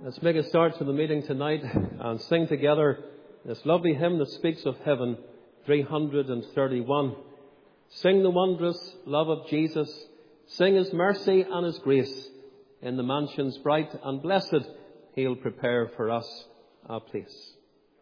Let's make a start to the meeting tonight and sing together this lovely hymn that speaks of heaven, 331. Sing the wondrous love of Jesus. Sing his mercy and his grace. In the mansions bright and blessed, he'll prepare for us a place.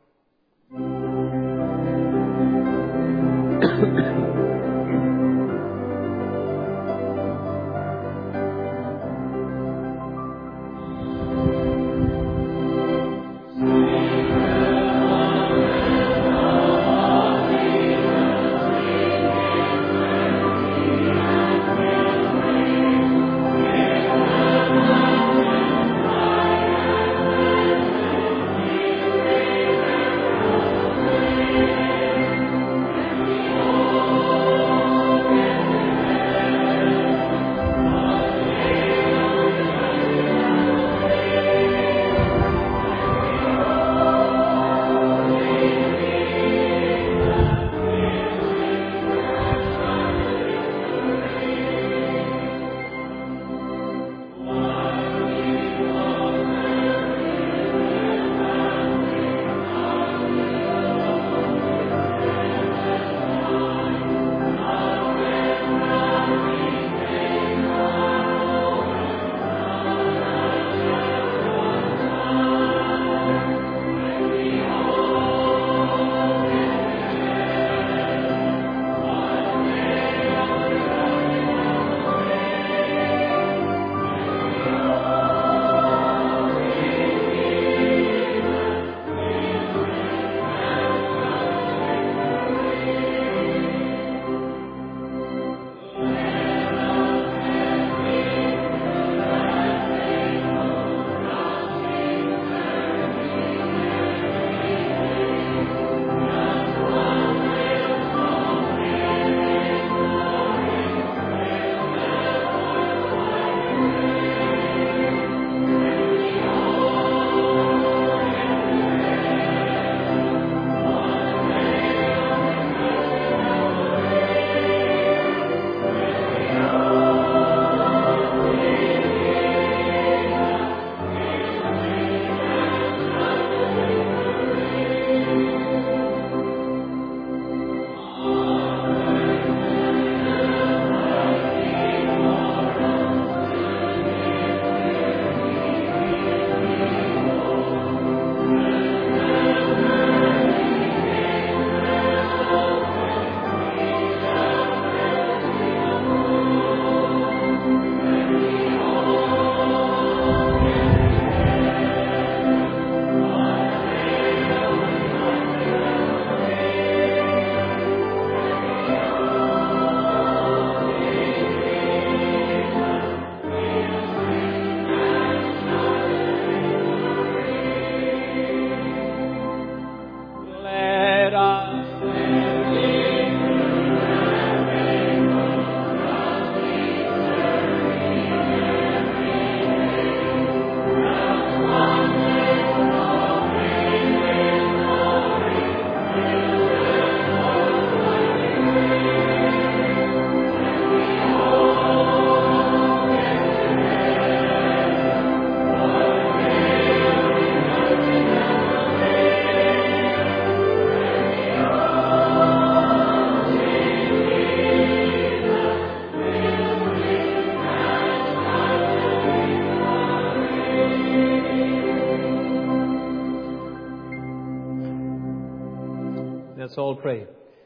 Let's all pray.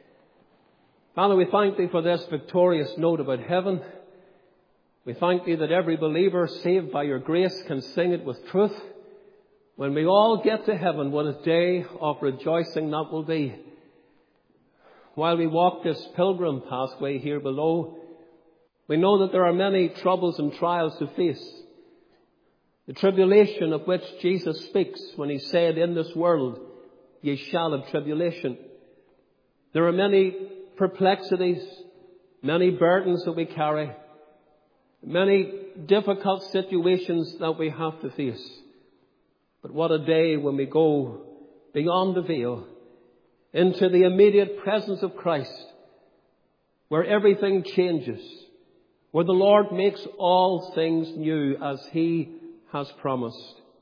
Father, we thank thee for this victorious note about heaven. We thank thee that every believer saved by your grace can sing it with truth. When we all get to heaven, what a day of rejoicing that will be. While we walk this pilgrim pathway here below, we know that there are many troubles and trials to face. The tribulation of which Jesus speaks when he said, "In this world ye shall have tribulation." There are many perplexities, many burdens that we carry, many difficult situations that we have to face. But what a day when we go beyond the veil into the immediate presence of Christ, where everything changes, where the Lord makes all things new as he has promised.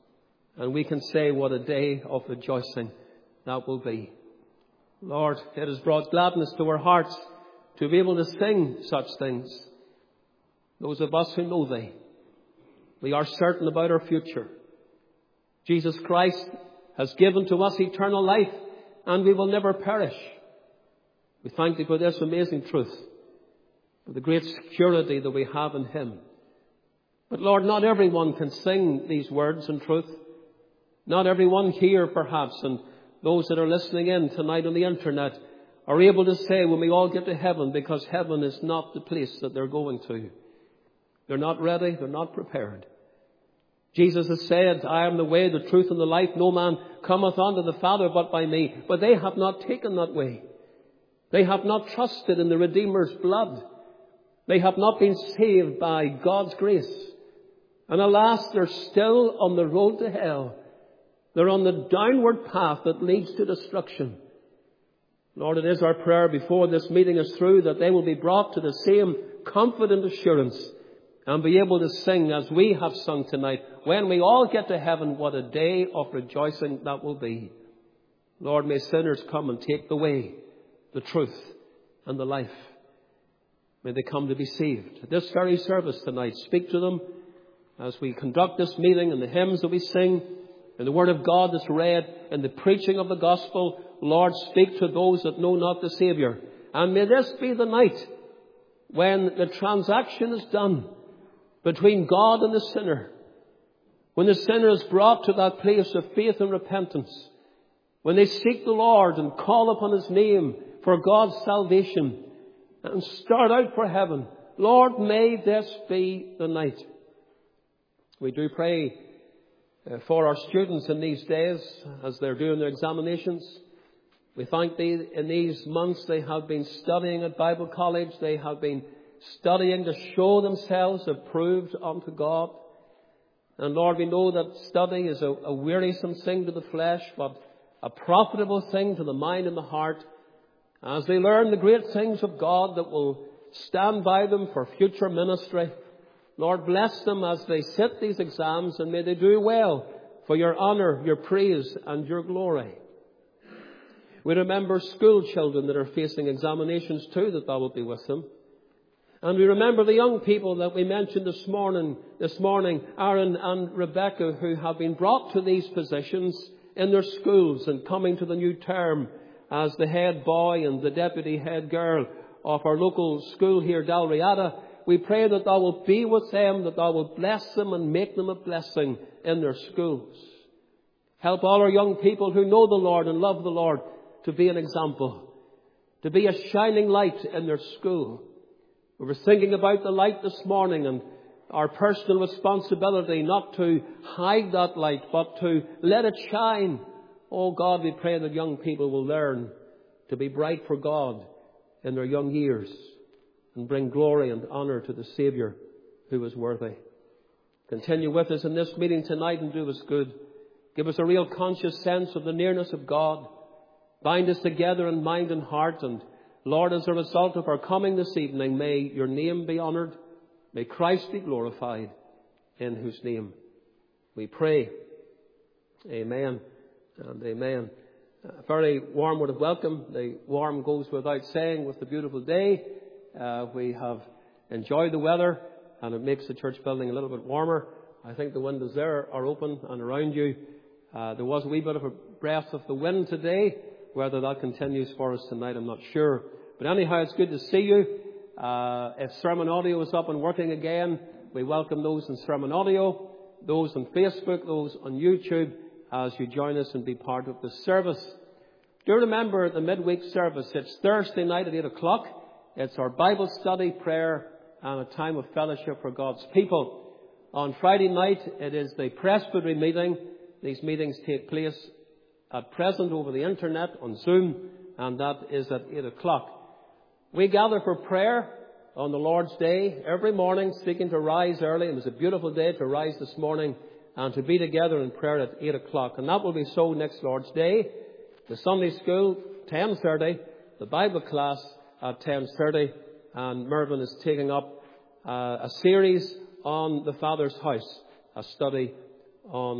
And we can say what a day of rejoicing that will be. Lord, it has brought gladness to our hearts to be able to sing such things. Those of us who know Thee, we are certain about our future. Jesus Christ has given to us eternal life, and we will never perish. We thank Thee for this amazing truth, for the great security that we have in Him. But Lord, not everyone can sing these words in truth. Not everyone here, perhaps, and those that are listening in tonight on the internet are able to say when we all get to heaven, because heaven is not the place that they're going to. They're not ready. They're not prepared. Jesus has said, I am the way, the truth, and the life. No man cometh unto the Father but by me. But they have not taken that way. They have not trusted in the Redeemer's blood. They have not been saved by God's grace. And alas, they're still on the road to hell. They're on the downward path that leads to destruction. Lord, it is our prayer before this meeting is through that they will be brought to the same confident assurance and be able to sing as we have sung tonight. When we all get to heaven, what a day of rejoicing that will be. Lord, may sinners come and take the way, the truth, and the life. May they come to be saved. At this very service tonight, speak to them as we conduct this meeting and the hymns that we sing, and the Word of God that's read, and the preaching of the gospel. Lord, speak to those that know not the Saviour. And may this be the night when the transaction is done between God and the sinner. When the sinner is brought to that place of faith and repentance. When they seek the Lord and call upon His name for God's salvation and start out for heaven. Lord, may this be the night. We do pray for our students in these days as they're doing their examinations. We thank Thee in these months they have been studying at Bible College. They have been studying to show themselves approved unto God. And Lord, we know that study is a wearisome thing to the flesh, but a profitable thing to the mind and the heart, as they learn the great things of God that will stand by them for future ministry. Lord, bless them as they sit these exams, and may they do well for Your honour, Your praise, and Your glory. We remember school children that are facing examinations too, that Thou wilt be with them. And we remember the young people that we mentioned this morning, Aaron and Rebecca, who have been brought to these positions in their schools and coming to the new term as the head boy and the deputy head girl of our local school here, Dalriada. We pray that Thou wilt be with them, that Thou wilt bless them and make them a blessing in their schools. Help all our young people who know the Lord and love the Lord to be an example, to be a shining light in their school. We were thinking about the light this morning and our personal responsibility not to hide that light, but to let it shine. Oh God, we pray that young people will learn to be bright for God in their young years and bring glory and honour to the Saviour who is worthy. Continue with us in this meeting tonight and do us good. Give us a real conscious sense of the nearness of God. Bind us together in mind and heart. And Lord, as a result of our coming this evening, may Your name be honoured. May Christ be glorified, in whose name we pray. Amen and amen. A very warm word of welcome. The warm goes without saying with the beautiful day. We have enjoyed the weather, and it makes the church building a little bit warmer. I think the windows there are open and around you. There was a wee bit of a breath of the wind today. Whether that continues for us tonight, I'm not sure. But anyhow, it's good to see you. If Sermon Audio is up and working again, we welcome those in Sermon Audio, those on Facebook, those on YouTube, as you join us and be part of the service. Do remember the midweek service. It's Thursday night at 8 o'clock. It's our Bible study, prayer, and a time of fellowship for God's people. On Friday night, it is the Presbytery meeting. These meetings take place at present over the internet on Zoom, and that is at 8 o'clock. We gather for prayer on the Lord's Day every morning, seeking to rise early. It was a beautiful day to rise this morning and to be together in prayer at 8 o'clock. And that will be so next Lord's Day. The Sunday school, 10:30. The Bible class at 10:30. And Mervyn is taking up a series on the Father's house, a study on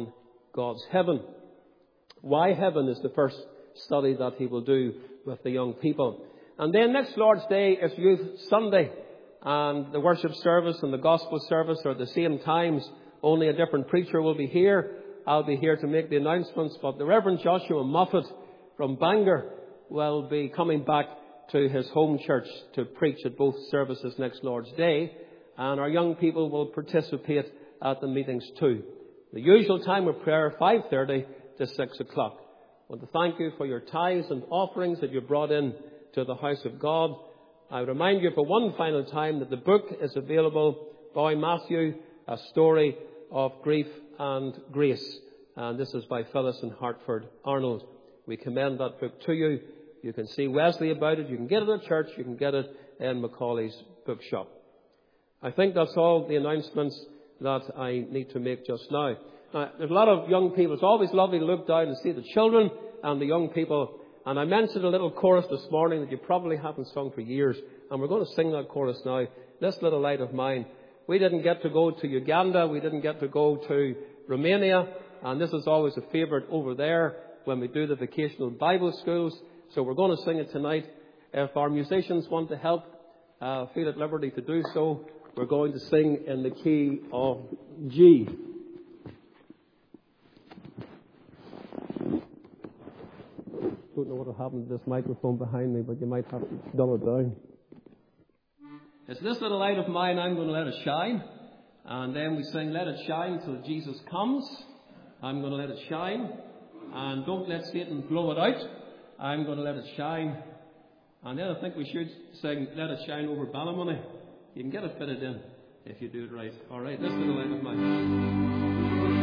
God's heaven. Why heaven is the first study that he will do with the young people. And then next Lord's Day is Youth Sunday. And the worship service and the gospel service are at the same times. Only a different preacher will be here. I'll be here to make the announcements. But the Reverend Joshua Moffat from Bangor will be coming back to his home church to preach at both services next Lord's Day. And our young people will participate at the meetings too. The usual time of prayer, 5:30 to 6 o'clock. I want to thank you for your tithes and offerings that you brought in to the house of God. I remind you for one final time that the book is available, Boy Matthew, A Story of Grief and Grace. And this is by Phyllis and Hartford Arnold. We commend that book to you. You can see Wesley about it. You can get it at church. You can get it in Macaulay's bookshop. I think that's all the announcements that I need to make just now. Now, there's a lot of young people. It's always lovely to look down and see the children and the young people. And I mentioned a little chorus this morning that you probably haven't sung for years. And we're going to sing that chorus now. This little light of mine. We didn't get to go to Uganda. We didn't get to go to Romania. And this is always a favourite over there when we do the vocational Bible schools. So we're going to sing it tonight. If our musicians want to help, feel at liberty to do so. We're going to sing in the key of G. I don't know what will happen to this microphone behind me, but you might have to dumb it down. It's this little light of mine, I'm going to let it shine. And then we sing, let it shine till Jesus comes. I'm going to let it shine. And don't let Satan blow it out. I'm going to let it shine. And then I think we should sing, let it shine over Ballymoney. You can get it fitted in if you do it right. All right, this little light of mine.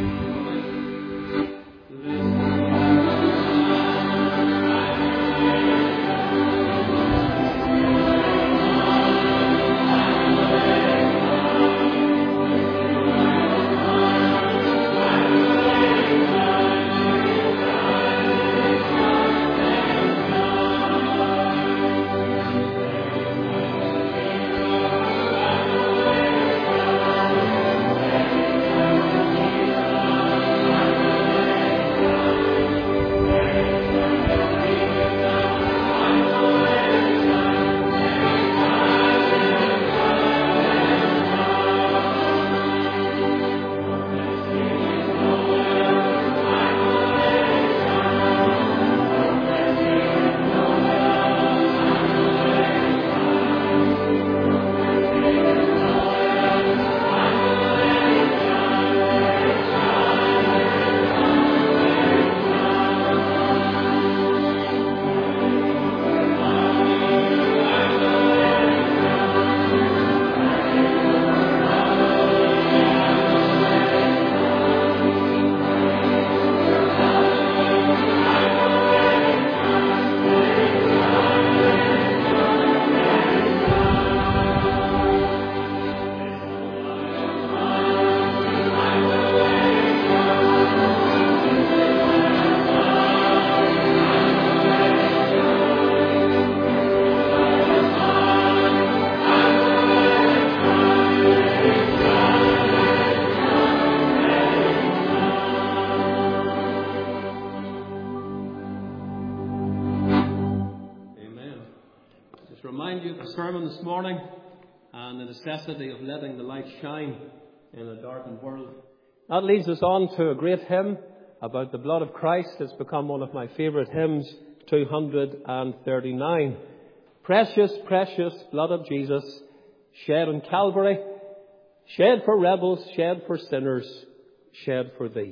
This morning and the necessity of letting the light shine in a darkened world. That leads us on to a great hymn about the blood of Christ. It's become one of my favourite hymns, 239. Precious, precious blood of Jesus, shed on Calvary, shed for rebels, shed for sinners, shed for thee.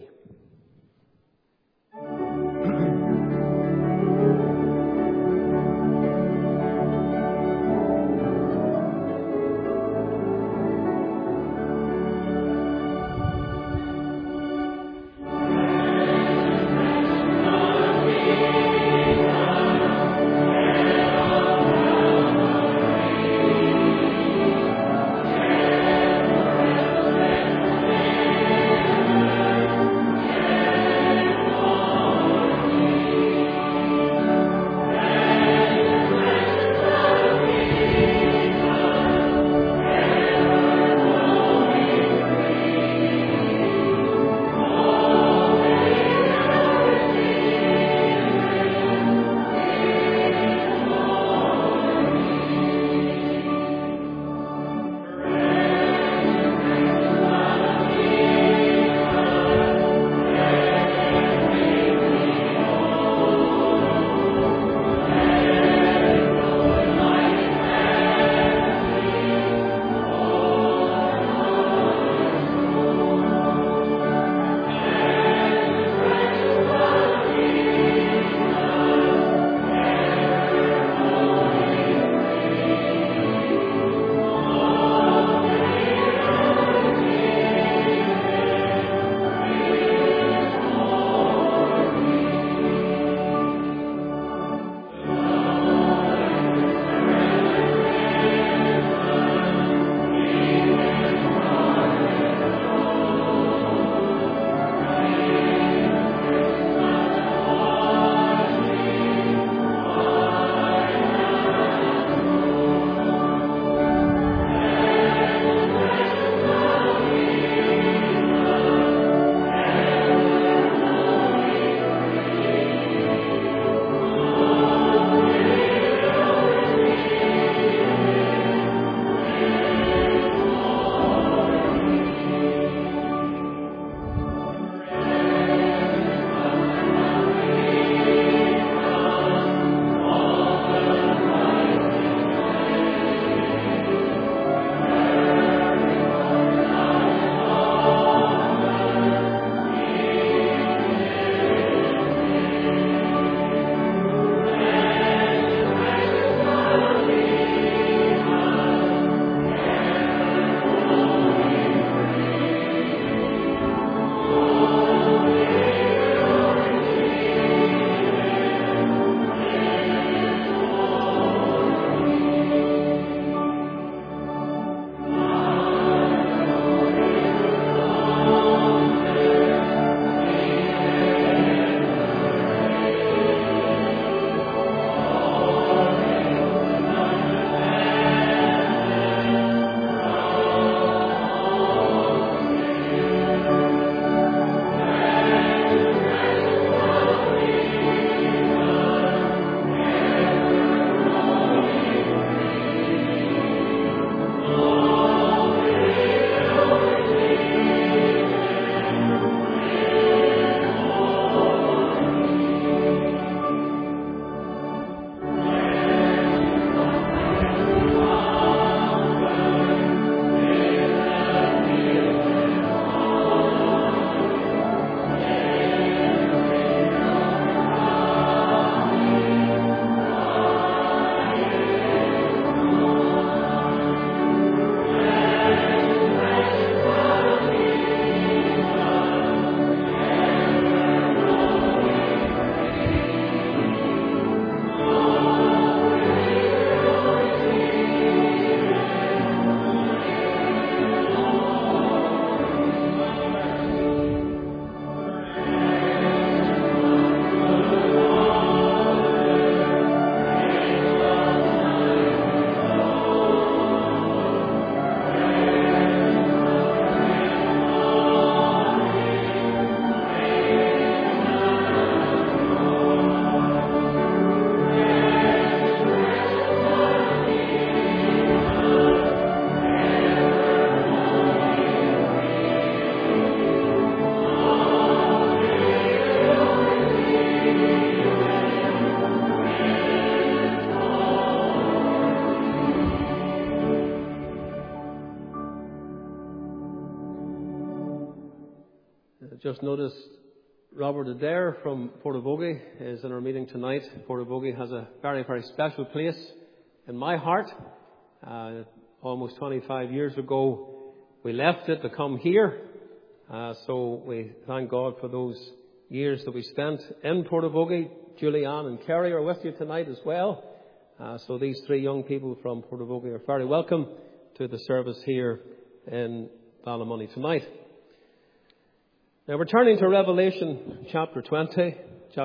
I just noticed Robert Adair from Portavogie is in our meeting tonight. Portavogie has a very, very special place in my heart. Almost 25 years ago, we left it to come here. So we thank God for those years that we spent in Portavogie. Julianne and Kerry are with you tonight as well. So these three young people from Portavogie are very welcome to the service here in Ballymoney tonight. Now we're turning to Revelation chapter 20.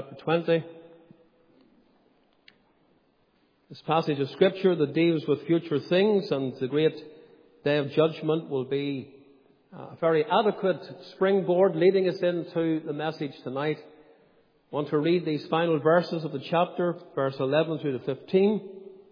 This passage of Scripture that deals with future things and the great day of judgment will be a very adequate springboard leading us into the message tonight. I want to read these final verses of the chapter, verse 11 through to 15.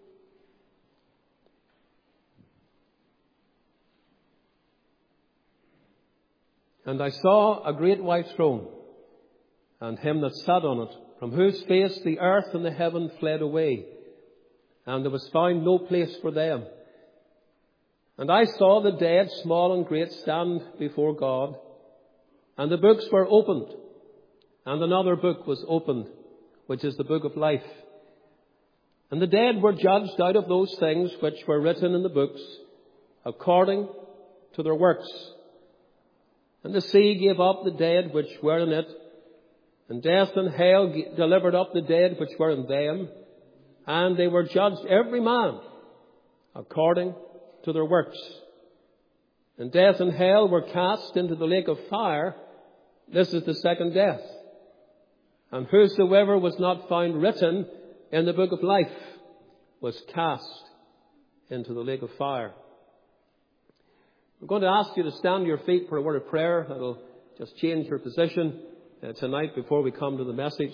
And I saw a great white throne, and him that sat on it, from whose face the earth and the heaven fled away, and there was found no place for them. And I saw the dead, small and great, stand before God, and the books were opened, and another book was opened, which is the book of life. And the dead were judged out of those things which were written in the books, according to their works. And the sea gave up the dead which were in it, and death and hell delivered up the dead which were in them, and they were judged every man according to their works. And death and hell were cast into the lake of fire. This is the second death. And whosoever was not found written in the book of life was cast into the lake of fire. I'm going to ask you to stand to your feet for a word of prayer. That'll just change your position tonight before we come to the message.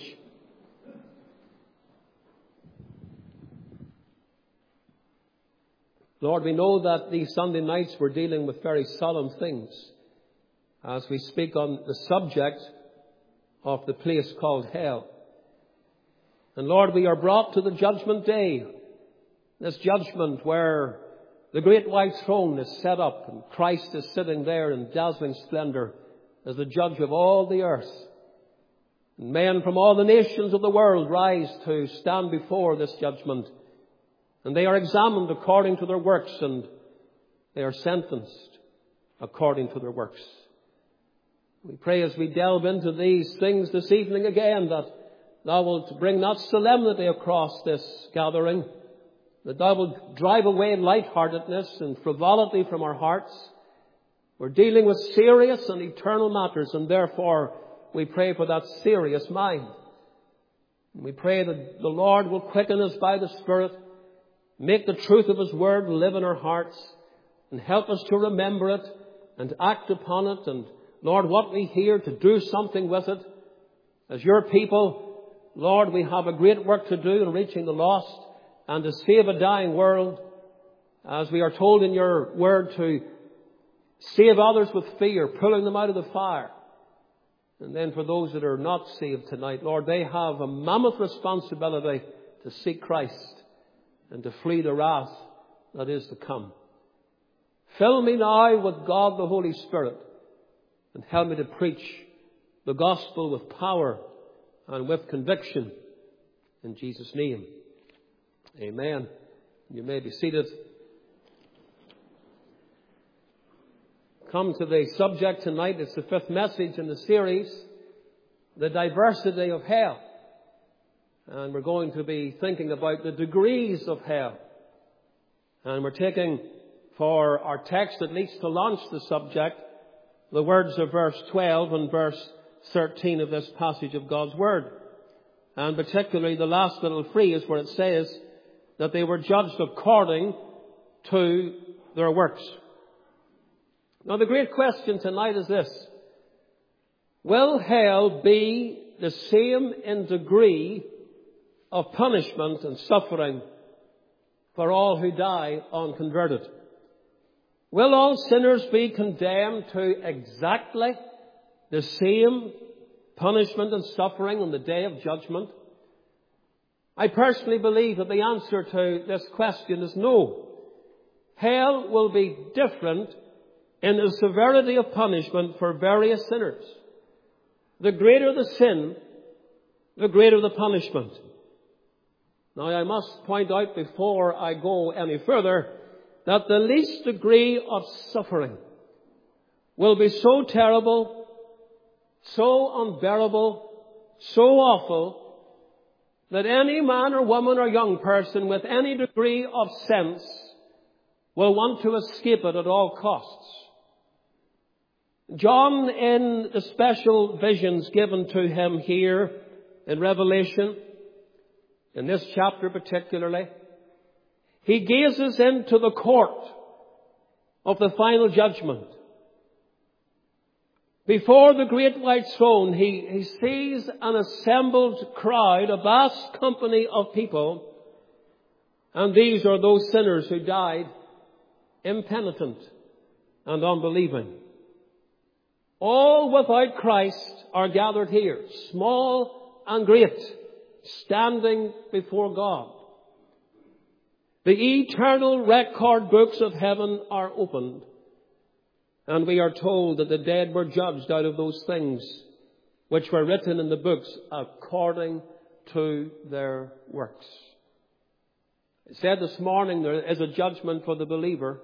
Lord, we know that these Sunday nights we're dealing with very solemn things as we speak on the subject of the place called hell. And Lord, we are brought to the judgment day, this judgment where the great white throne is set up and Christ is sitting there in dazzling splendor as the judge of all the earth. And men from all the nations of the world rise to stand before this judgment. And they are examined according to their works, and they are sentenced according to their works. We pray as we delve into these things this evening again that Thou wilt bring not solemnity across this gathering, that Thou wilt drive away lightheartedness and frivolity from our hearts. We're dealing with serious and eternal matters, and therefore we pray for that serious mind. And we pray that the Lord will quicken us by the Spirit, make the truth of His Word live in our hearts, and help us to remember it and act upon it. And Lord, what we hear, to do something with it. As your people, Lord, we have a great work to do in reaching the lost and to save a dying world. As we are told in your word, to save others with fear, pulling them out of the fire. And then for those that are not saved tonight, Lord, they have a mammoth responsibility to seek Christ and to flee the wrath that is to come. Fill me now with God the Holy Spirit, and help me to preach the gospel with power and with conviction. In Jesus' name, amen. You may be seated. Come to the subject tonight. It's the fifth message in the series, the diversity of hell. And we're going to be thinking about the degrees of hell. And we're taking for our text, at least to launch the subject, the words of verse 12 and verse 13 of this passage of God's Word. And particularly the last little phrase where it says that they were judged according to their works. Now the great question tonight is this: will hell be the same in degree of punishment and suffering for all who die unconverted? Will all sinners be condemned to exactly the same punishment and suffering on the day of judgment? I personally believe that the answer to this question is no. Hell will be different in the severity of punishment for various sinners. the greater the sin, the greater the punishment. Now I must point out before I go any further that the least degree of suffering will be so terrible, so unbearable, so awful, that any man or woman or young person with any degree of sense will want to escape it at all costs. John, in the special visions given to him here in Revelation, in this chapter particularly, he gazes into the court of the final judgment. Before the great white throne, he sees an assembled crowd, a vast company of people, and these are those sinners who died impenitent and unbelieving. All without Christ are gathered here, small and great, standing before God. The eternal record books of heaven are opened, and we are told that the dead were judged out of those things which were written in the books according to their works. I said this morning there is a judgment for the believer,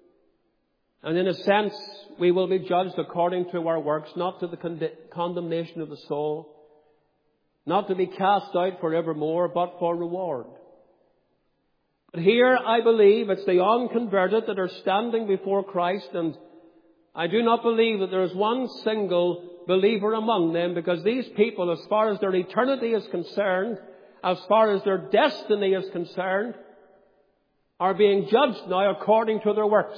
and in a sense we will be judged according to our works, not to the condemnation of the soul, not to be cast out forevermore, but for reward. But here I believe it's the unconverted that are standing before Christ, and I do not believe that there is one single believer among them, because these people, as far as their eternity is concerned, as far as their destiny is concerned, are being judged now according to their works.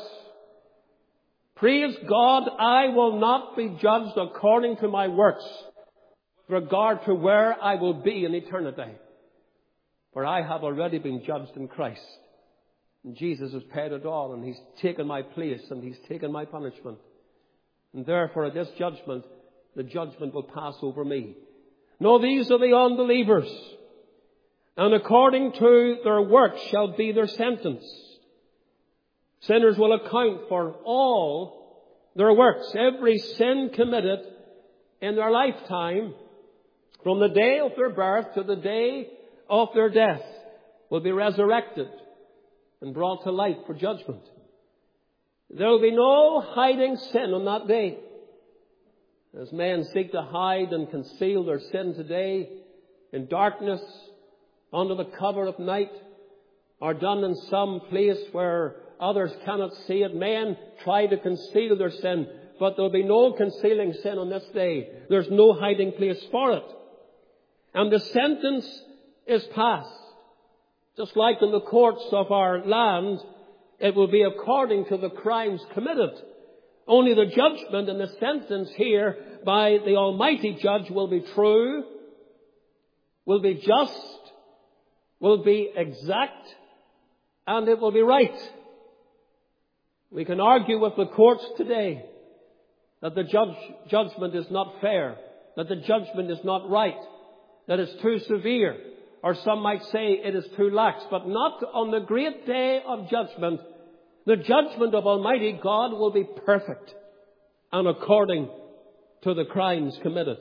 Praise God, I will not be judged according to my works with regard to where I will be in eternity. For I have already been judged in Christ. And Jesus has paid it all, and He's taken my place, and He's taken my punishment. And therefore at this judgment, the judgment will pass over me. No, these are the unbelievers. And according to their works shall be their sentence. Sinners will account for all their works. Every sin committed in their lifetime, from the day of their birth to the day of their death, will be resurrected and brought to light for judgment. There will be no hiding sin on that day. As men seek to hide and conceal their sin today in darkness, under the cover of night, or done in some place where others cannot see it. Men try to conceal their sin, but there will be no concealing sin on this day. There's no hiding place for it. And the sentence is passed. Just like in the courts of our land, it will be according to the crimes committed. Only the judgment and the sentence here by the Almighty Judge will be true, will be just, will be exact, and it will be right. We can argue with the courts today that the judgment is not fair, that the judgment is not right, that it's too severe, or some might say it is too lax, but not on the great day of judgment. The judgment of Almighty God will be perfect and according to the crimes committed.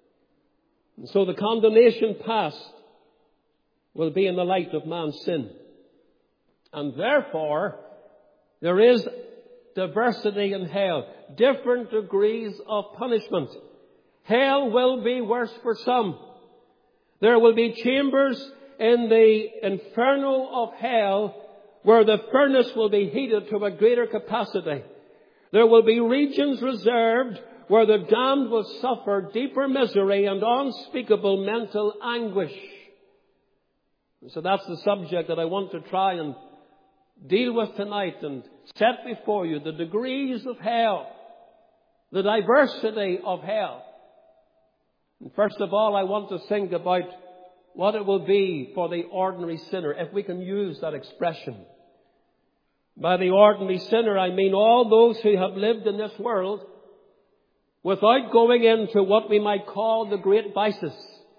And so the condemnation past will be in the light of man's sin. And therefore, there is diversity in hell, different degrees of punishment. Hell will be worse for some. There will be chambers in the inferno of hell where the furnace will be heated to a greater capacity. There will be regions reserved where the damned will suffer deeper misery and unspeakable mental anguish. And so that's the subject that I want to try and deal with tonight and set before you, the degrees of hell, the diversity of hell. And first of all, I want to think about what it will be for the ordinary sinner, if we can use that expression. By the ordinary sinner, I mean all those who have lived in this world without going into what we might call the great vices,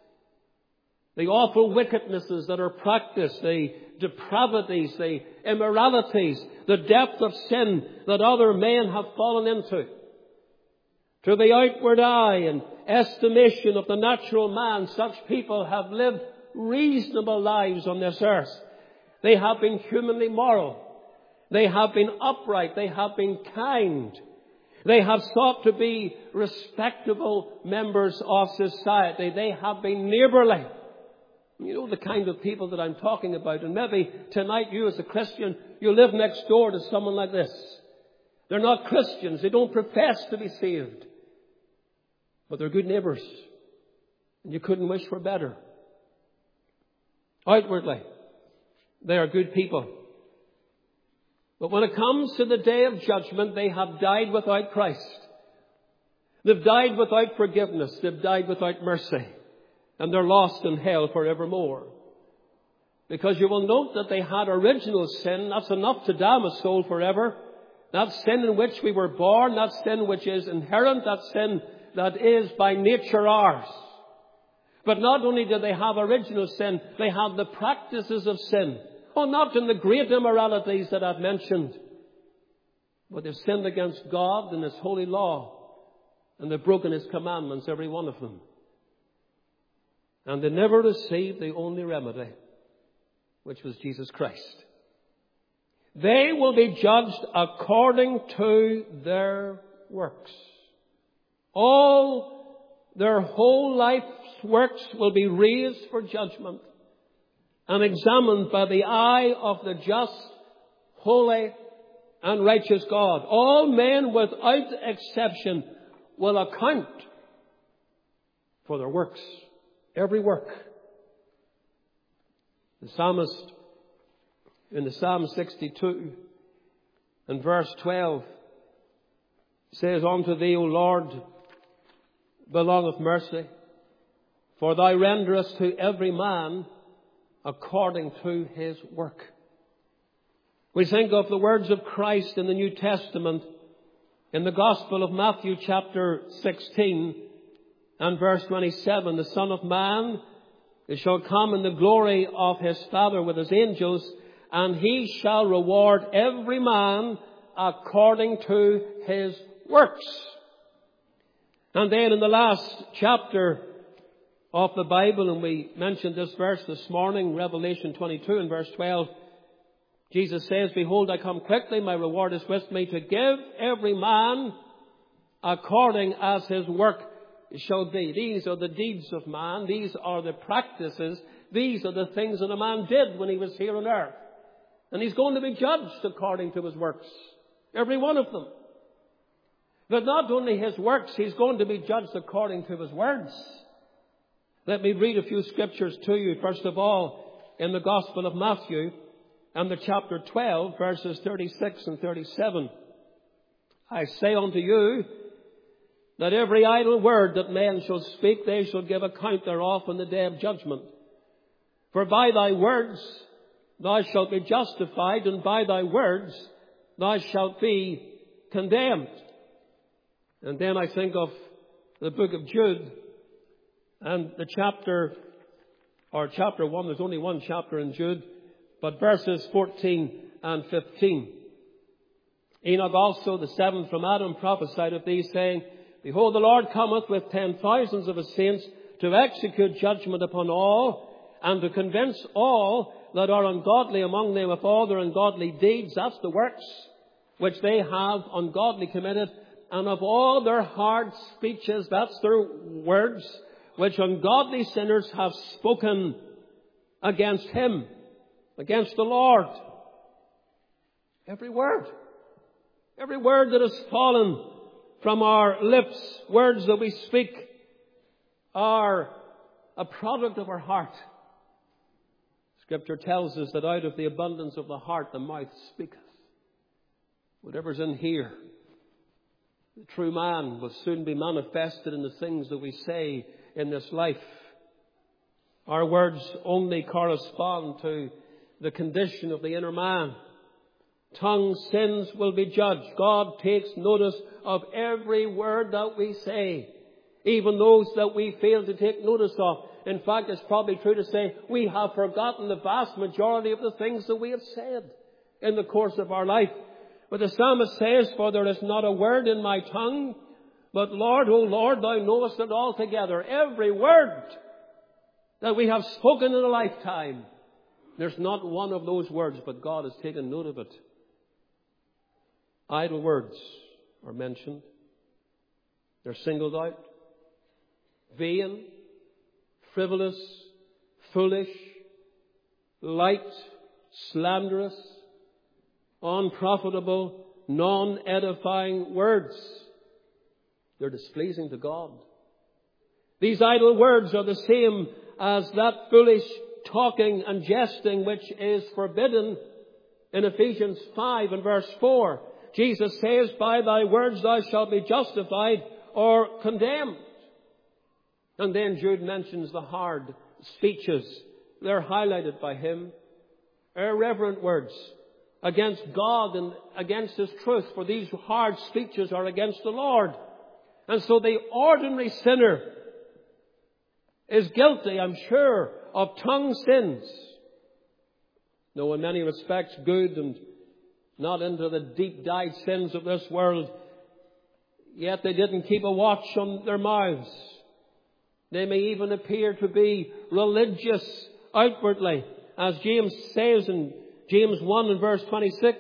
the awful wickednesses that are practiced, the depravities, the immoralities, the depth of sin that other men have fallen into. To the outward eye and estimation of the natural man, such people have lived reasonable lives on this earth. They have been humanly moral. They have been upright. They have been kind. They have sought to be respectable members of society. They have been neighbourly. You know the kind of people that I'm talking about. And maybe tonight you as a Christian, you live next door to someone like this. They're not Christians. They don't profess to be saved. But they're good neighbours. And you couldn't wish for better. Outwardly, they are good people. But when it comes to the day of judgment, they have died without Christ. They've died without forgiveness. They've died without mercy. And they're lost in hell forevermore. Because you will note that they had original sin. That's enough to damn a soul forever. That sin in which we were born. That sin which is inherent. That sin that is by nature ours. But not only did they have original sin, they had the practices of sin. Oh, not in the great immoralities that I've mentioned. But they've sinned against God and His holy law. And they've broken His commandments, every one of them. And they never received the only remedy, which was Jesus Christ. They will be judged according to their works. All their whole life's works will be raised for judgment and examined by the eye of the just, holy, and righteous God. All men without exception will account for their works. Every work. The psalmist in the Psalm 62 and verse 12 says, Unto thee, O Lord, belongeth mercy, for thou renderest to every man according to his work. We think of the words of Christ in the New Testament in the Gospel of Matthew chapter 16 and verse 27. The Son of Man shall come in the glory of his Father with his angels, and he shall reward every man according to his works. And then in the last chapter of the Bible, and we mentioned this verse this morning, Revelation 22 and verse 12, Jesus says, Behold, I come quickly, my reward is with me, to give every man according as his work shall be. These are the deeds of man. These are the practices. These are the things that a man did when he was here on earth. And he's going to be judged according to his works. Every one of them. But not only his works, he's going to be judged according to his words. Let me read a few scriptures to you. First of all, in the Gospel of Matthew and the chapter 12, verses 36 and 37. I say unto you that every idle word that men shall speak, they shall give account thereof on the day of judgment. For by thy words thou shalt be justified, and by thy words thou shalt be condemned. And then I think of the book of Jude and the chapter 1, there's only one chapter in Jude, but verses 14 and 15. Enoch also, the seventh from Adam, prophesied of these, saying, Behold, the Lord cometh with 10,000s of his saints to execute judgment upon all, and to convince all that are ungodly among them of all their ungodly deeds. That's the works which they have ungodly committed, and of all their hard speeches. That's their words which ungodly sinners have spoken against him, against the Lord. Every word that has fallen from our lips, words that we speak, are a product of our heart. Scripture tells us that out of the abundance of the heart the mouth speaketh. Whatever's in here, the true man will soon be manifested in the things that we say in this life. Our words only correspond to the condition of the inner man. Tongue sins will be judged. God takes notice of every word that we say, even those that we fail to take notice of. In fact, it's probably true to say we have forgotten the vast majority of the things that we have said in the course of our life. But the psalmist says, For there is not a word in my tongue, But Lord, O Lord, thou knowest it altogether. Every word that we have spoken in a lifetime, there's not one of those words, but God has taken note of it. Idle words are mentioned. They're singled out. Vain, frivolous, foolish, light, slanderous, unprofitable, non-edifying words. They're displeasing to God. These idle words are the same as that foolish talking and jesting which is forbidden in Ephesians 5 and verse 4. Jesus says, by thy words thou shalt be justified or condemned. And then Jude mentions the hard speeches. They're highlighted by him. Irreverent words against God and against His truth, for these hard speeches are against the Lord. And so the ordinary sinner is guilty, I'm sure, of tongue sins. Though in many respects good and not into the deep-dyed sins of this world, yet they didn't keep a watch on their mouths. They may even appear to be religious outwardly, as James says in James 1 and verse 26.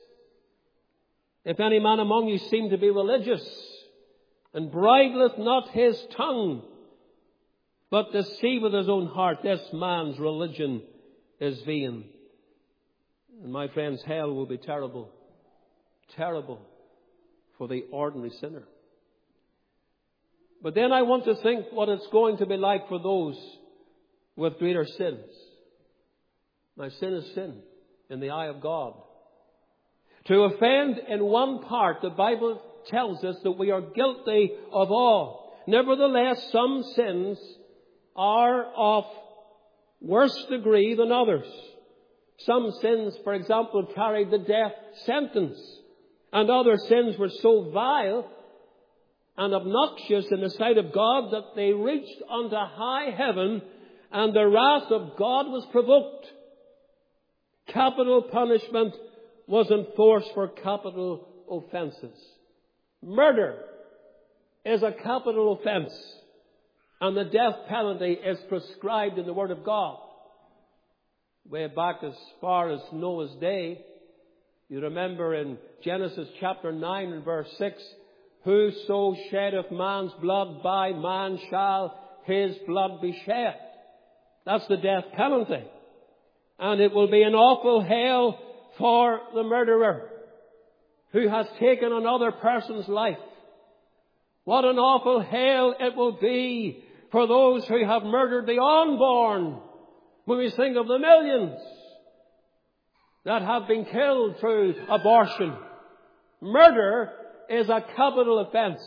If any man among you seem to be religious, and bridleth not his tongue, but deceiveth his own heart, this man's religion is vain. And my friends, hell will be terrible, terrible for the ordinary sinner. But then I want to think what it's going to be like for those with greater sins. Now, sin is sin in the eye of God. To offend in one part, the Bible tells us that we are guilty of all. Nevertheless, some sins are of worse degree than others. Some sins, for example, carried the death sentence, and other sins were so vile and obnoxious in the sight of God that they reached unto high heaven, and the wrath of God was provoked. Capital punishment was enforced for capital offences. Murder is a capital offence, and the death penalty is prescribed in the Word of God. Way back as far as Noah's day, you remember in Genesis chapter 9 and verse 6, whoso sheddeth man's blood, by man shall his blood be shed. That's the death penalty. And it will be an awful hell for the murderer who has taken another person's life. What an awful hell it will be for those who have murdered the unborn, when we think of the millions that have been killed through abortion. Murder is a capital offence,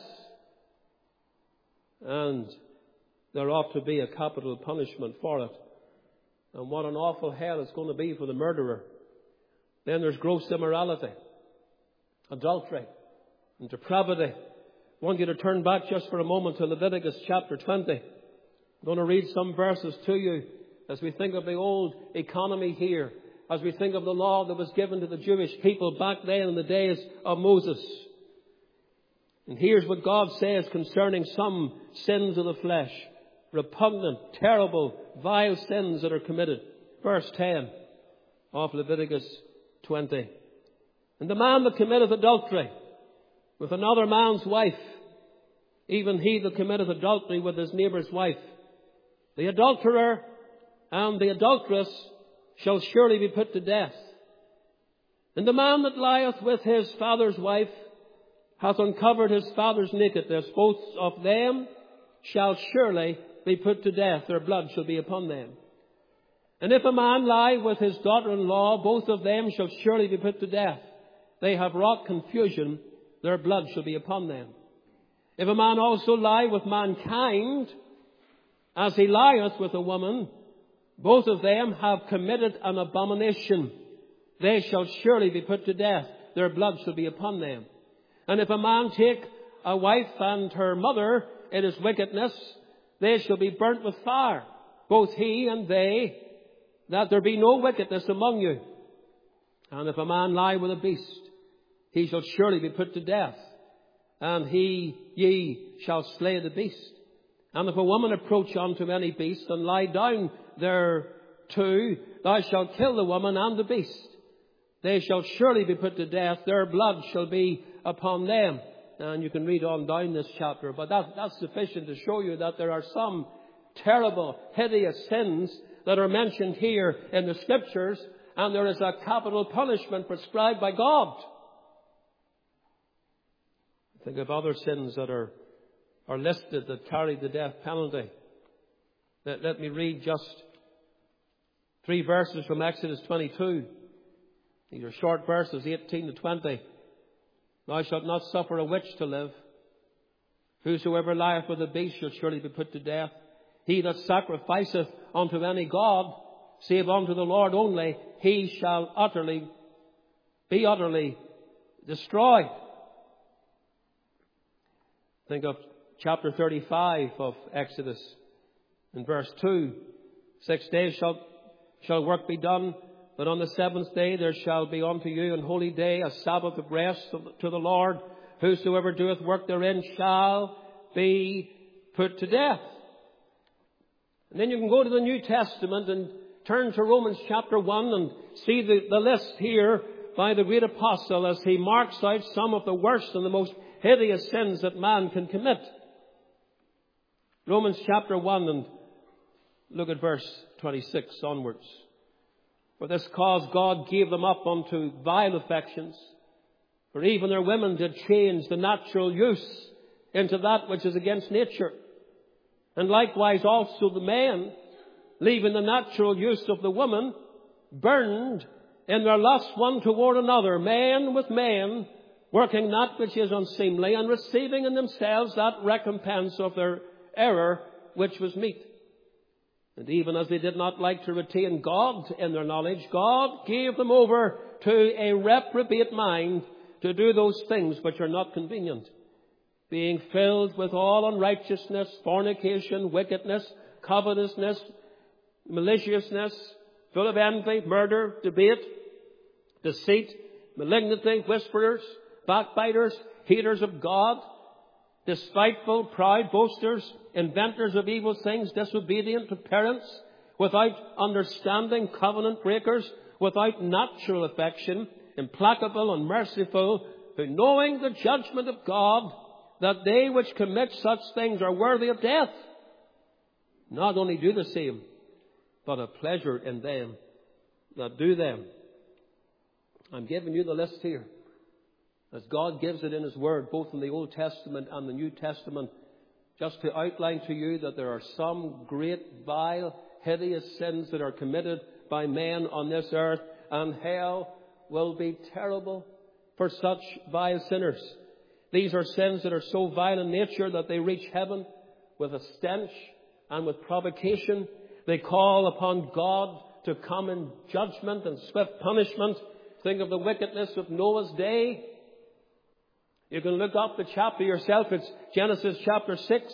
and there ought to be a capital punishment for it. And what an awful hell it's going to be for the murderer. Then there's gross immorality, adultery, and depravity. I want you to turn back just for a moment to Leviticus chapter 20. I'm going to read some verses to you as we think of the old economy here, as we think of the law that was given to the Jewish people back then in the days of Moses. And here's what God says concerning some sins of the flesh. Repugnant, terrible, vile sins that are committed. Verse 10 of Leviticus 20. And the man that committeth adultery with another man's wife, even he that committeth adultery with his neighbour's wife, the adulterer and the adulteress shall surely be put to death. And the man that lieth with his father's wife hath uncovered his father's nakedness. Both of them shall surely be put to death. Their blood shall be upon them. And if a man lie with his daughter-in-law, both of them shall surely be put to death. They have wrought confusion. Their blood shall be upon them. If a man also lie with mankind, as he lieth with a woman, both of them have committed an abomination. They shall surely be put to death. Their blood shall be upon them. And if a man take a wife and her mother in his wickedness, they shall be burnt with fire, both he and they, that there be no wickedness among you. And if a man lie with a beast, he shall surely be put to death. and ye shall slay the beast. And if a woman approach unto any beast, and lie down thereto, thou shalt kill the woman and the beast. They shall surely be put to death, their blood shall be upon them. And you can read on down this chapter, but that's sufficient to show you that there are some terrible, hideous sins that are mentioned here in the Scriptures, and there is a capital punishment prescribed by God. Think of other sins that are listed that carry the death penalty. Let me read just 3 verses from Exodus 22. These are short verses, 18 to 20. Thou shalt not suffer a witch to live. Whosoever lieth with a beast shall surely be put to death. He that sacrificeth unto any god, save unto the Lord only, he shall be utterly destroyed. Think of chapter 35 of Exodus in verse 2. 6 days shall work be done, but on the 7th day there shall be unto you an holy day, a Sabbath of rest to the Lord. Whosoever doeth work therein shall be put to death. And then you can go to the New Testament and turn to Romans chapter 1 and see the list here by the great apostle as he marks out some of the worst and the most hideous sins that man can commit. Romans chapter 1, and look at verse 26 onwards. For this cause God gave them up unto vile affections, for even their women did change the natural use into that which is against nature. And likewise also the men, leaving the natural use of the woman, burned in their lust one toward another, man with man, working that which is unseemly, and receiving in themselves that recompense of their error which was meet. And even as they did not like to retain God in their knowledge, God gave them over to a reprobate mind to do those things which are not convenient, being filled with all unrighteousness, fornication, wickedness, covetousness, maliciousness, full of envy, murder, debate, deceit, malignity, whisperers, backbiters, haters of God, despiteful, proud, boasters, inventors of evil things, disobedient to parents, without understanding, covenant breakers, without natural affection, implacable, unmerciful, who knowing the judgment of God, that they which commit such things are worthy of death, not only do the same, but have pleasure in them that do them. I'm giving you the list here, as God gives it in His Word, both in the Old Testament and the New Testament, just to outline to you that there are some great, vile, hideous sins that are committed by men on this earth, and hell will be terrible for such vile sinners. These are sins that are so vile in nature that they reach heaven with a stench and with provocation. They call upon God to come in judgment and swift punishment. Think of the wickedness of Noah's day. You can look up the chapter yourself. It's Genesis chapter 6.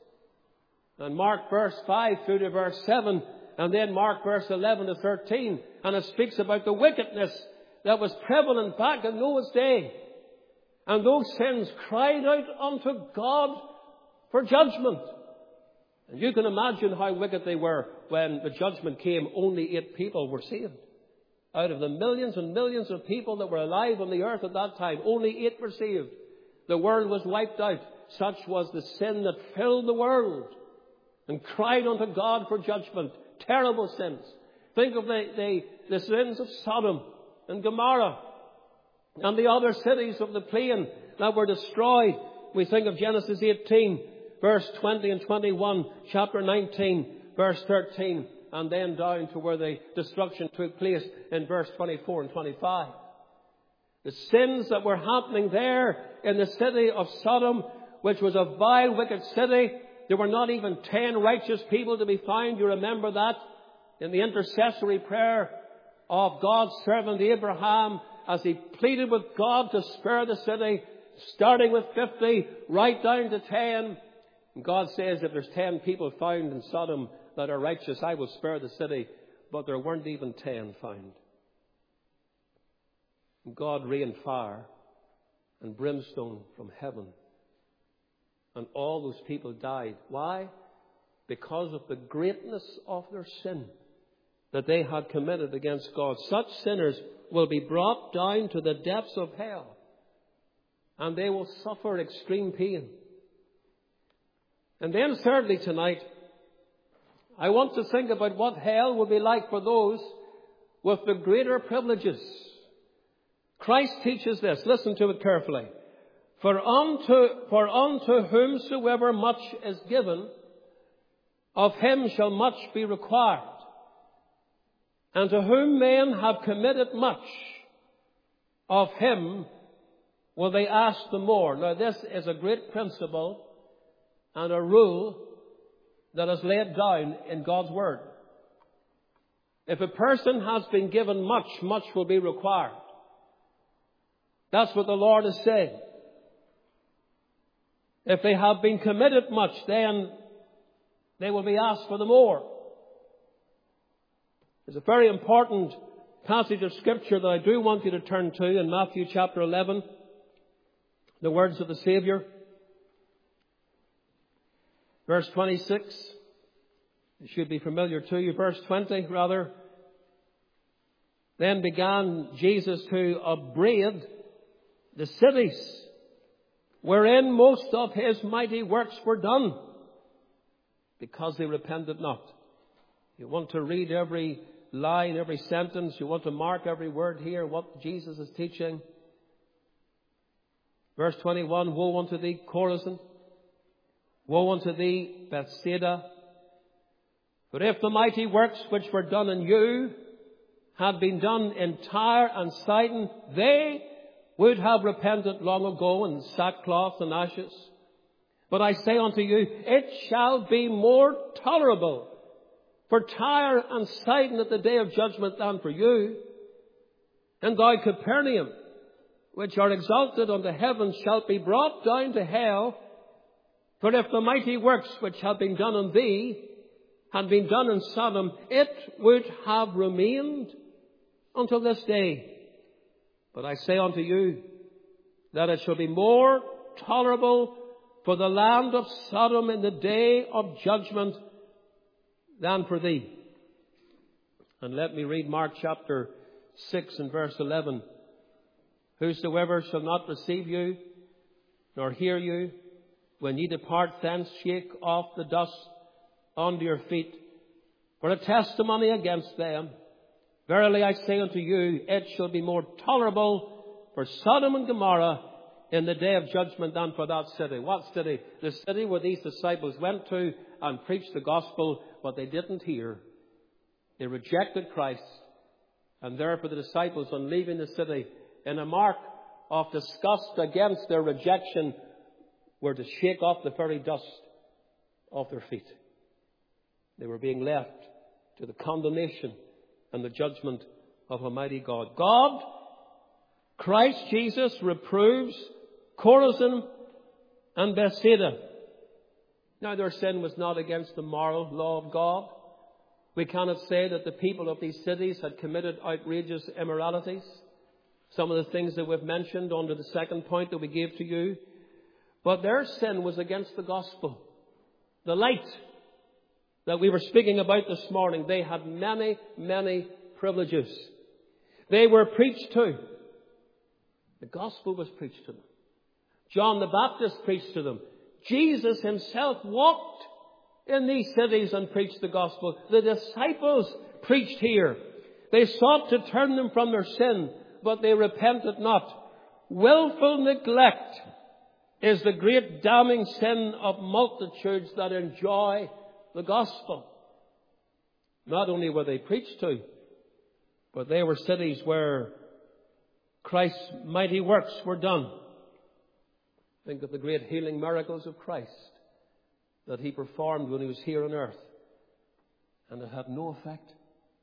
And mark verse 5 through to verse 7. And then mark verse 11 to 13. And it speaks about the wickedness that was prevalent back in Noah's day. And those sins cried out unto God for judgment. And you can imagine how wicked they were when the judgment came. Only 8 people were saved. Out of the millions and millions of people that were alive on the earth at that time, only 8 were saved. The world was wiped out. Such was the sin that filled the world and cried unto God for judgment. Terrible sins. Think of the sins of Sodom and Gomorrah and the other cities of the plain that were destroyed. We think of Genesis 18, verse 20 and 21, chapter 19, verse 13, and then down to where the destruction took place in verse 24 and 25. The sins that were happening there in the city of Sodom, which was a vile, wicked city, there were not even 10 righteous people to be found. You remember that in the intercessory prayer of God's servant Abraham as he pleaded with God to spare the city, starting with 50, right down to 10. And God says, if there's 10 people found in Sodom that are righteous, I will spare the city. But there weren't even 10 found. God rained fire and brimstone from heaven And all those people died. Why? Because of the greatness of their sin that they had committed against God. Such sinners will be brought down to the depths of hell, and they will suffer extreme pain. And then thirdly tonight, I want to think about what hell will be like for those with the greater privileges. Christ teaches this. Listen to it carefully. For unto whomsoever much is given, of him shall much be required. And to whom men have committed much, of him will they ask the more. Now this is a great principle and a rule that is laid down in God's Word. If a person has been given much, much will be required. That's what the Lord is saying. If they have been committed much, then they will be asked for the more. There's a very important passage of Scripture that I do want you to turn to in Matthew chapter 11. The words of the Saviour. Verse 26. It should be familiar to you. Verse 20, rather. Then began Jesus to upbraid the cities wherein most of his mighty works were done, because they repented not. You want to read every line, every sentence. You want to mark every word here, what Jesus is teaching. Verse 21, woe unto thee, Chorazin! Woe unto thee, Bethsaida! For if the mighty works which were done in you had been done in Tyre and Sidon, they would have repented long ago in sackcloth and ashes. But I say unto you, it shall be more tolerable for Tyre and Sidon at the day of judgment than for you. And thou, Capernaum, which are exalted unto heaven, shalt be brought down to hell. For if the mighty works which have been done in thee had been done in Sodom, it would have remained until this day. But I say unto you that it shall be more tolerable for the land of Sodom in the day of judgment than for thee. And let me read Mark chapter 6 and verse 11. Whosoever shall not receive you, nor hear you, when ye depart thence, shake off the dust under your feet for a testimony against them. Verily I say unto you, it shall be more tolerable for Sodom and Gomorrah in the day of judgment than for that city. What city? The city where these disciples went to and preached the gospel, but they didn't hear. They rejected Christ. And therefore the disciples, on leaving the city, in a mark of disgust against their rejection, were to shake off the very dust off their feet. They were being left to the condemnation and the judgment of Almighty God. God, Christ Jesus, reproves Chorazin and Bethsaida. Now their sin was not against the moral law of God. We cannot say that the people of these cities had committed outrageous immoralities. Some of the things that we've mentioned under the second point that we gave to you. But their sin was against the gospel. The light that we were speaking about this morning, they had many, many privileges. They were preached to. The gospel was preached to them. John the Baptist preached to them. Jesus himself walked in these cities and preached the gospel. The disciples preached here. They sought to turn them from their sin, but they repented not. Willful neglect is the great damning sin of multitudes that enjoy the gospel. Not only were they preached to, but they were cities where Christ's mighty works were done. Think of the great healing miracles of Christ that he performed when he was here on earth. And it had no effect.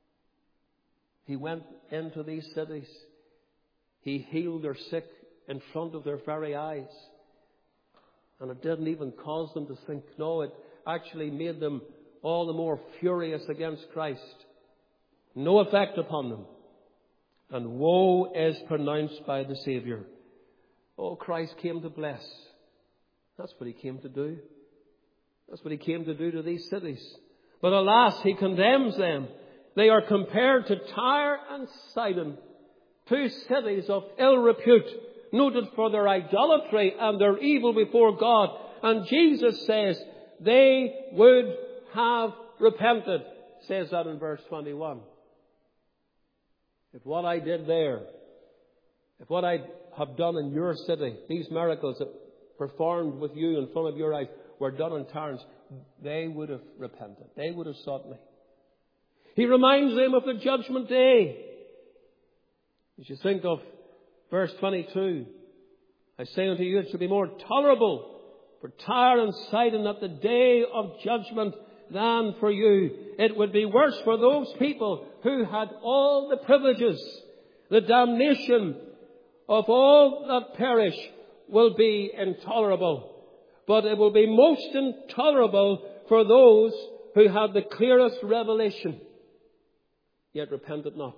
He went into these cities. He healed their sick in front of their very eyes. And it didn't even cause them to think. No, it actually made them all the more furious against Christ. No effect upon them. And woe is pronounced by the Saviour. Oh, Christ came to bless. That's what he came to do. That's what he came to do to these cities. But alas, he condemns them. They are compared to Tyre and Sidon, two cities of ill repute, noted for their idolatry and their evil before God. And Jesus says they would have repented. Says that in verse 21. If what I did there, if what I have done in your city, these miracles that performed with you in front of your eyes were done in Tyre, they would have repented. They would have sought me. He reminds them of the judgment day. As you think of verse 22, I say unto you, it shall be more tolerable for Tyre and Sidon at the day of judgment than for you. It would be worse for those people who had all the privileges. The damnation of all that perish will be intolerable. But it will be most intolerable for those who had the clearest revelation, yet repented not.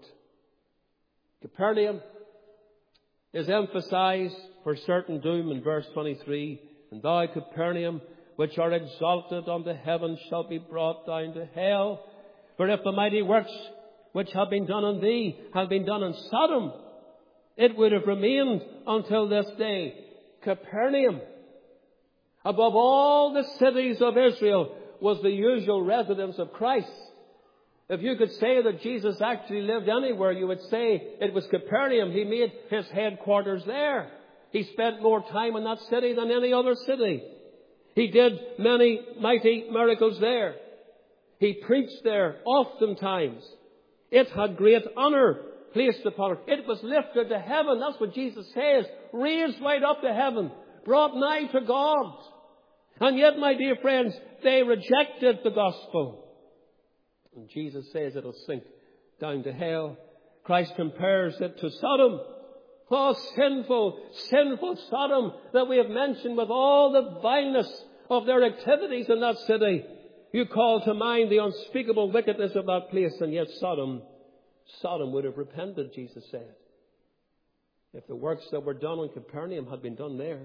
Capernaum is emphasized for certain doom in verse 23. And thou, Capernaum, which are exalted unto heaven, shall be brought down to hell. For if the mighty works which have been done in thee had been done in Sodom, it would have remained until this day. Capernaum, above all the cities of Israel, was the usual residence of Christ. If you could say that Jesus actually lived anywhere, you would say it was Capernaum. He made his headquarters there. He spent more time in that city than any other city. He did many mighty miracles there. He preached there oftentimes. It had great honor placed upon it. It was lifted to heaven. That's what Jesus says. Raised right up to heaven. Brought nigh to God. And yet, my dear friends, they rejected the gospel. And Jesus says it'll sink down to hell. Christ compares it to Sodom. Oh, sinful Sodom that we have mentioned, with all the vileness of their activities in that city. You call to mind the unspeakable wickedness of that place, and yet Sodom would have repented, Jesus said, if the works that were done in Capernaum had been done there.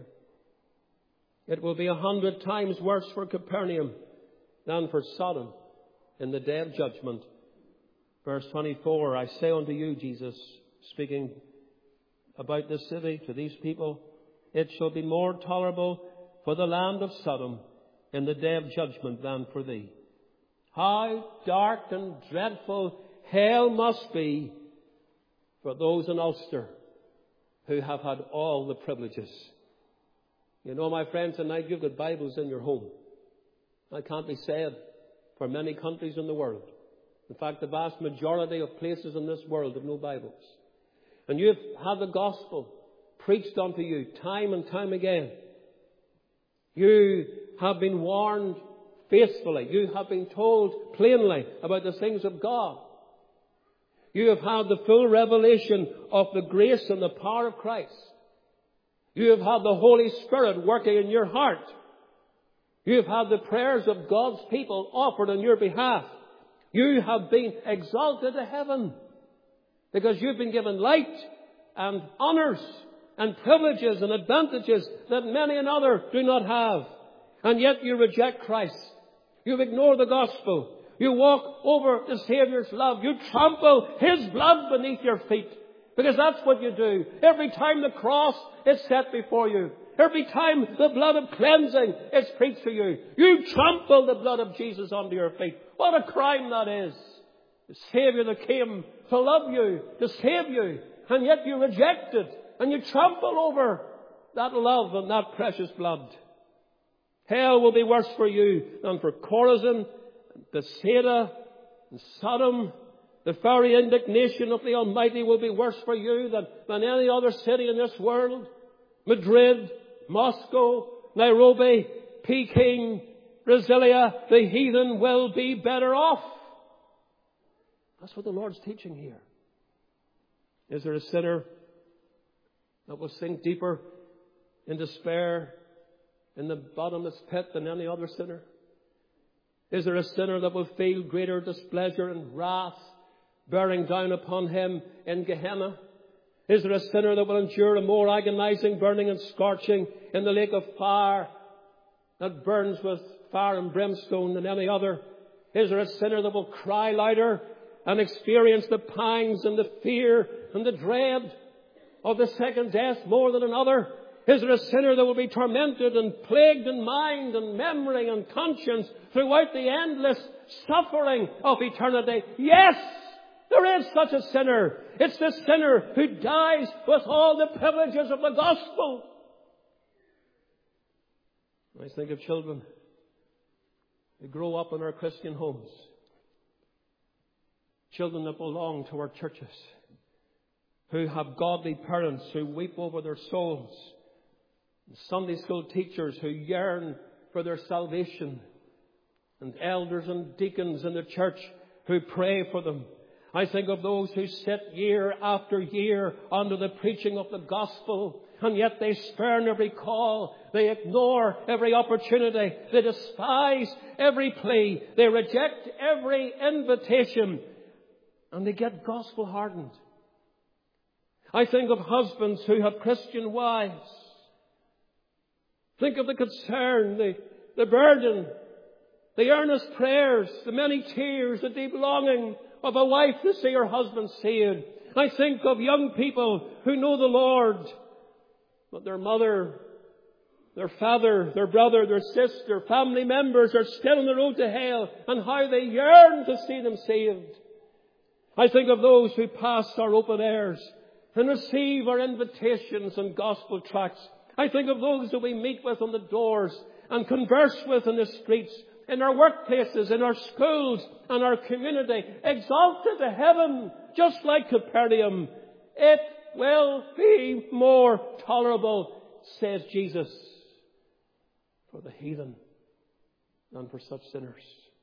It will be 100 times worse for Capernaum than for Sodom in the day of judgment. Verse 24, I say unto you, Jesus, speaking about this city to these people, it shall be more tolerable for the land of Sodom in the day of judgment than for thee. How dark and dreadful hell must be for those in Ulster who have had all the privileges. You know, my friends, tonight you've got Bibles in your home. That can't be said for many countries in the world. In fact, the vast majority of places in this world have no Bibles. And you've had the gospel preached unto you time and time again. You have been warned faithfully. You have been told plainly about the things of God. You have had the full revelation of the grace and the power of Christ. You have had the Holy Spirit working in your heart. You have had the prayers of God's people offered on your behalf. You have been exalted to heaven because you've been given light and honours and privileges and advantages that many another do not have. And yet you reject Christ. You ignore the gospel. You walk over the Saviour's love. You trample His blood beneath your feet. Because that's what you do. Every time the cross is set before you. Every time the blood of cleansing is preached to you. You trample the blood of Jesus under your feet. What a crime that is. The Saviour that came to love you, to save you. And yet you reject it. And you trample over that love and that precious blood. Hell will be worse for you than for Chorazin, Bethsaida, and Sodom. The fiery indignation of the Almighty will be worse for you than any other city in this world. Madrid, Moscow, Nairobi, Peking, Brasilia, the heathen will be better off. That's what the Lord's teaching here. Is there a sinner that will sink deeper in despair in the bottomless pit than any other sinner? Is there a sinner that will feel greater displeasure and wrath bearing down upon him in Gehenna? Is there a sinner that will endure a more agonizing burning and scorching in the lake of fire that burns with fire and brimstone than any other? Is there a sinner that will cry louder and experience the pangs and the fear and the dread of the second death more than another? Is there a sinner that will be tormented and plagued in mind and memory and conscience throughout the endless suffering of eternity? Yes, there is such a sinner. It's the sinner who dies with all the privileges of the gospel. I think of children who grow up in our Christian homes. Children that belong to our churches. Who have godly parents who weep over their souls. Sunday school teachers who yearn for their salvation. And elders and deacons in the church who pray for them. I think of those who sit year after year under the preaching of the gospel, and yet they spurn every call. They ignore every opportunity. They despise every plea. They reject every invitation. And they get gospel hardened. I think of husbands who have Christian wives. Think of the concern, the burden, the earnest prayers, the many tears, the deep longing of a wife to see her husband saved. I think of young people who know the Lord, but their mother, their father, their brother, their sister, family members are still on the road to hell, and how they yearn to see them saved. I think of those who pass our open airs and receive our invitations and gospel tracts. I think of those that we meet with on the doors and converse with in the streets, in our workplaces, in our schools and our community, exalted to heaven, just like Capernaum. It will be more tolerable, says Jesus, for the heathen than for such sinners.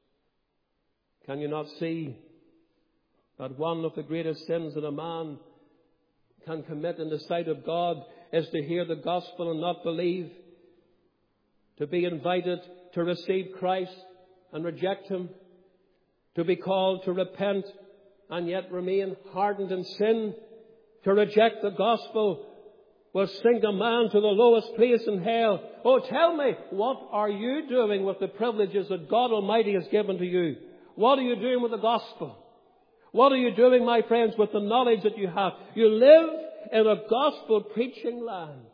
Can you not see that one of the greatest sins that a man can commit in the sight of God is to hear the gospel and not believe? To be invited to receive Christ and reject Him? To be called to repent and yet remain hardened in sin? To reject the gospel will sink a man to the lowest place in hell. Oh, tell me, what are you doing with the privileges that God Almighty has given to you? What are you doing with the gospel? What are you doing, my friends, with the knowledge that you have? You live in a gospel-preaching land.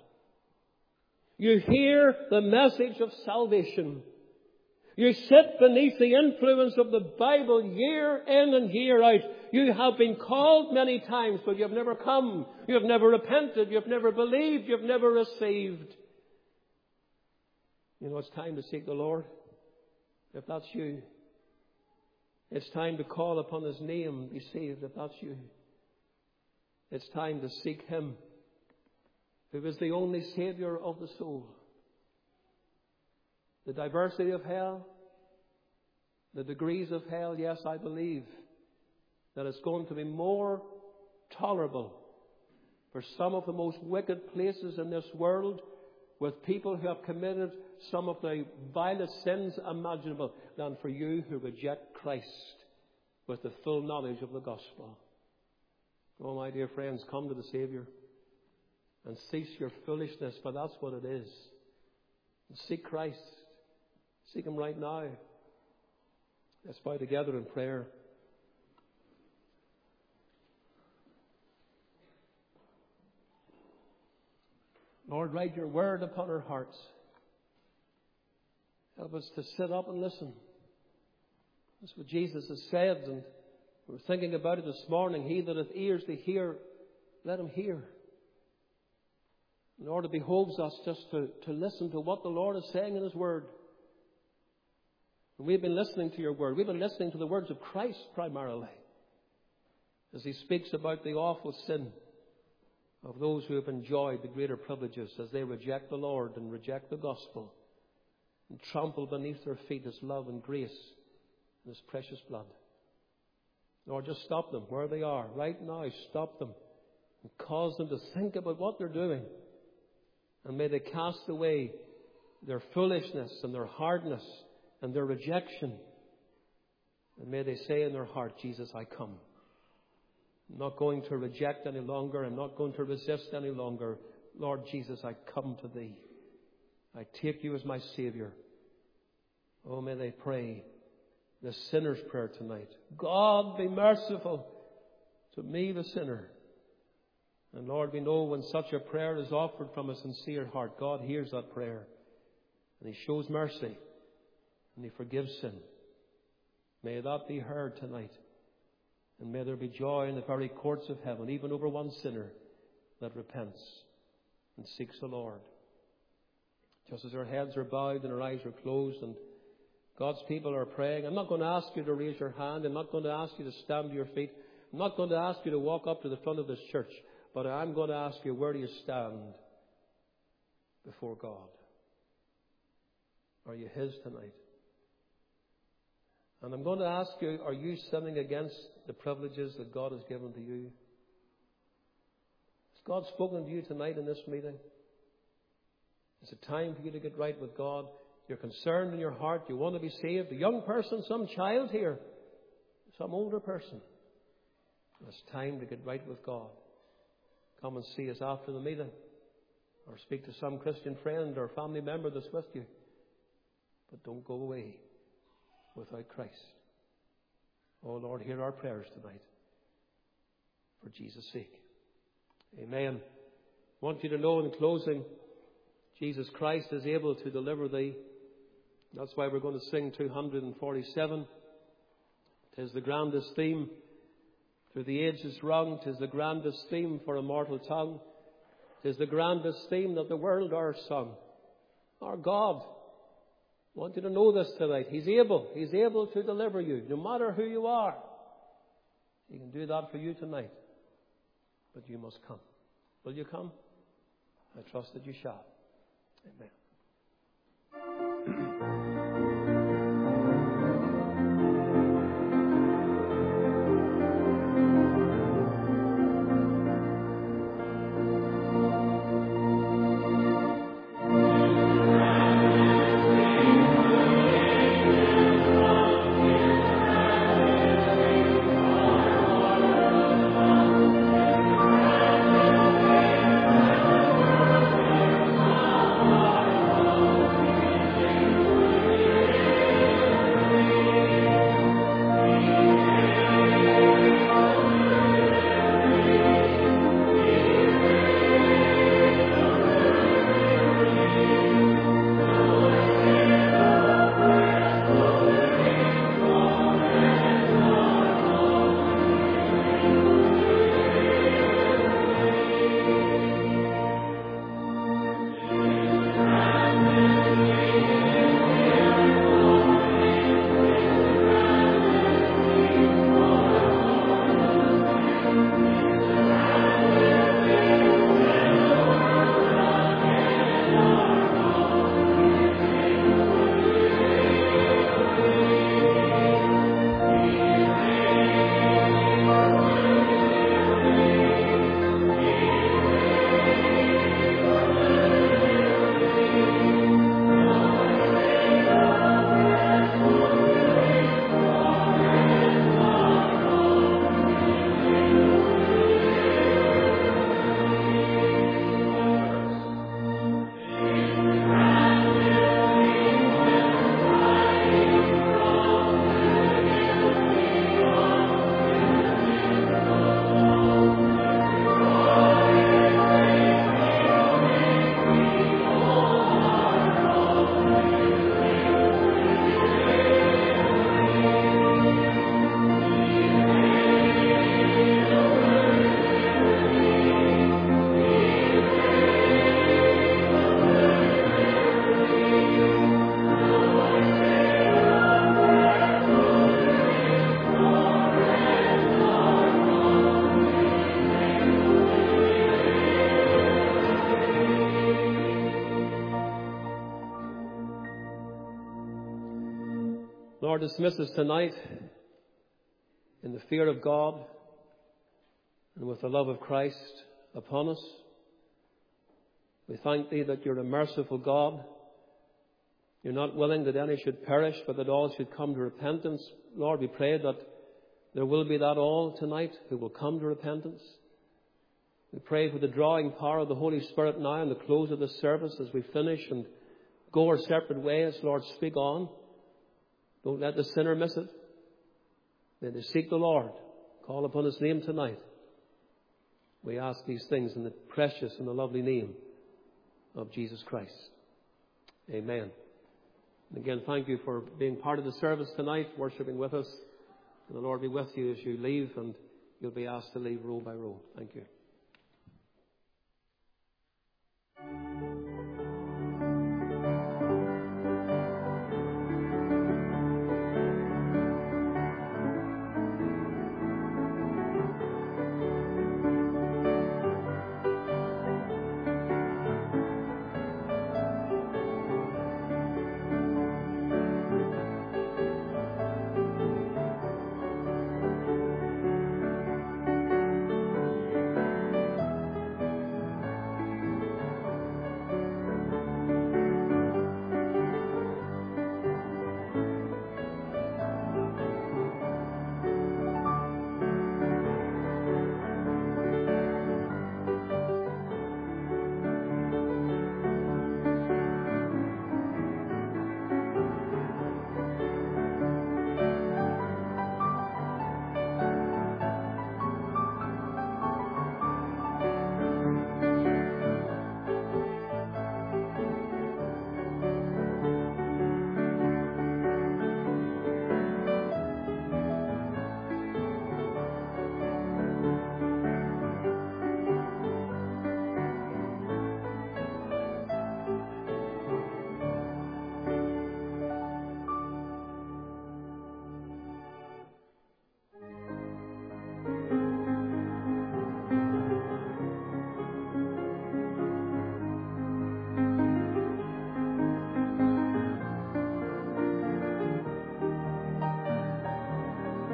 You hear the message of salvation. You sit beneath the influence of the Bible year in and year out. You have been called many times, but you have never come. You have never repented. You have never believed. You have never received. You know, it's time to seek the Lord. If that's you. It's time to call upon His name and be saved, if that's you. It's time to seek Him, who is the only Saviour of the soul. The diversity of hell, the degrees of hell, yes, I believe that it's going to be more tolerable for some of the most wicked places in this world, with people who have committed some of the vilest sins imaginable, than for you who reject Christ with the full knowledge of the gospel. Oh, my dear friends, come to the Saviour and cease your foolishness, for that's what it is. And seek Christ. Seek Him right now. Let's bow together in prayer. Lord, write your word upon our hearts. Help us to sit up and listen. That's what Jesus has said, and we were thinking about it this morning. He that hath ears to hear, let him hear. The Lord behoves us just to listen to what the Lord is saying in His word. And we've been listening to your word. We've been listening to the words of Christ primarily, as He speaks about the awful sin of those who have enjoyed the greater privileges as they reject the Lord and reject the gospel and trample beneath their feet His love and grace and His precious blood. Lord, just stop them where they are right now. Stop them and cause them to think about what they're doing. And may they cast away their foolishness and their hardness and their rejection. And may they say in their heart, Jesus, I come. I'm not going to reject any longer. I'm not going to resist any longer. Lord Jesus, I come to Thee. I take You as my Saviour. Oh, may they pray the sinner's prayer tonight. God, be merciful to me, the sinner. And Lord, we know when such a prayer is offered from a sincere heart, God hears that prayer. And He shows mercy. And He forgives sin. May that be heard tonight. And may there be joy in the very courts of heaven, even over one sinner that repents and seeks the Lord. Just as our heads are bowed and our eyes are closed and God's people are praying, I'm not going to ask you to raise your hand. I'm not going to ask you to stand to your feet. I'm not going to ask you to walk up to the front of this church. But I'm going to ask you, where do you stand before God? Are you His tonight? And I'm going to ask you, are you sinning against the privileges that God has given to you? Has God spoken to you tonight in this meeting? Is it time for you to get right with God? You're concerned in your heart. You want to be saved. A young person, some child here, some older person. It's time to get right with God. Come and see us after the meeting. Or speak to some Christian friend or family member that's with you. But don't go away without Christ. Oh Lord, hear our prayers tonight. For Jesus' sake. Amen. I want you to know in closing, Jesus Christ is able to deliver thee. That's why we're going to sing 247. 'Tis the grandest theme through the ages rung. 'Tis the grandest theme for a mortal tongue. 'Tis the grandest theme that the world e'er sung. Our God, I want you to know this tonight. He's able. He's able to deliver you, no matter who you are. He can do that for you tonight. But you must come. Will you come? I trust that you shall. Amen. Lord, dismiss us tonight in the fear of God and with the love of Christ upon us. We thank Thee that You're a merciful God. You're not willing that any should perish, but that all should come to repentance. Lord, we pray that there will be that all tonight who will come to repentance. We pray for the drawing power of the Holy Spirit now in the close of this service as we finish and go our separate ways. Lord, speak on. Don't let the sinner miss it. May they seek the Lord. Call upon His name tonight. We ask these things in the precious and the lovely name of Jesus Christ. Amen. And again, thank you for being part of the service tonight, worshiping with us. And the Lord be with you as you leave, and you'll be asked to leave row by row. Thank you.